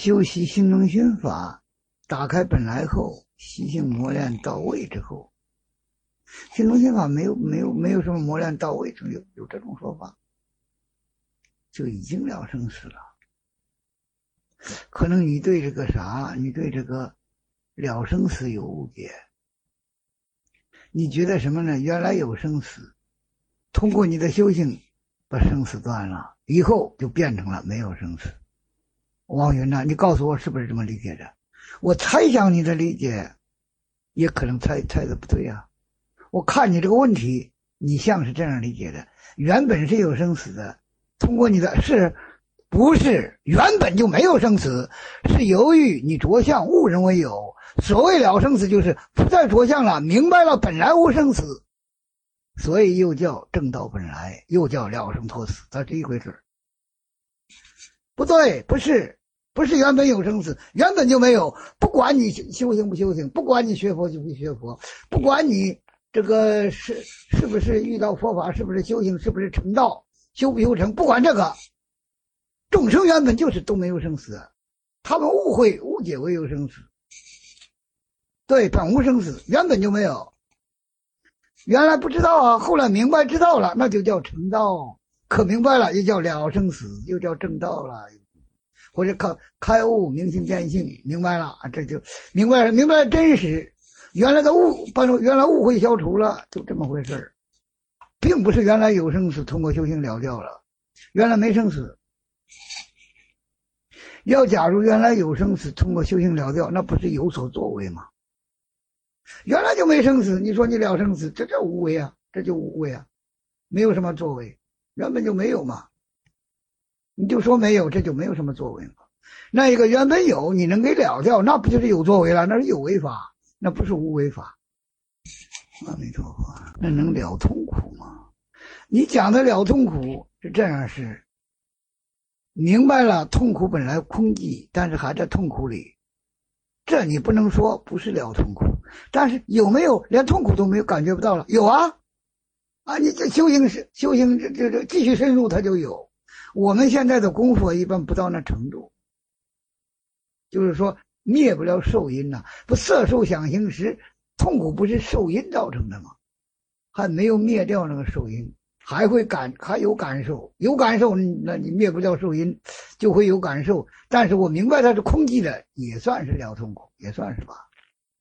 修习心中心法，打开本来后，习性磨练到位之后，心中心法没有什么磨练到位，有这种说法，就已经了生死了。可能你对这个你对这个了生死有误解，你觉得什么呢？原来有生死，通过你的修行把生死断了，以后就变成了没有生死。王云呐，你告诉我是不是这么理解的？我猜想你的理解也可能猜的不对啊。我看你这个问题，你像是这样理解的，原本是有生死的，通过你的不是原本就没有生死，是由于你着相误认为有。所谓了生死，就是不再着相了，明白了本来无生死，所以又叫正道本来，又叫了生脱死，它是一回事。不对，不是原本有生死，原本就没有。不管你修行不修行，不管你学佛就不学佛，不管你这个是不是遇到佛法，是不是修行，是不是成道，修不修成，不管这个，众生原本就是都没有生死，他们误解为有生死。对，本无生死，原本就没有。原来不知道啊，后来明白知道了，那就叫成道。可明白了，又叫了生死，又叫正道了，或者开悟明心见性，明白了，这就明白了真实。原来的原来误会消除了，就这么回事儿，并不是原来有生死通过修行了掉了，原来没生死。假如原来有生死通过修行了掉，那不是有所作为吗？原来就没生死，你说你了生死，这叫无为啊，这就无为啊，没有什么作为，原本就没有嘛，你就说没有，这就没有什么作为嘛。那一个原本有，你能给了掉，那不就是有作为了？那是有为法，那不是无为法。阿弥陀佛，那能了痛苦吗？你讲的了痛苦是这样，是明白了痛苦本来空寂，但是还在痛苦里，这你不能说不是了痛苦。但是有没有连痛苦都没有感觉不到了？有啊，你这修行这继续深入它就有。我们现在的功夫一般不到那程度，就是说灭不了受因呐，不色受想行识，痛苦不是受因造成的吗？还没有灭掉那个受因，还有感受，有感受，那你灭不掉受因，就会有感受。但是我明白它是空寂的，也算是了痛苦，也算是吧。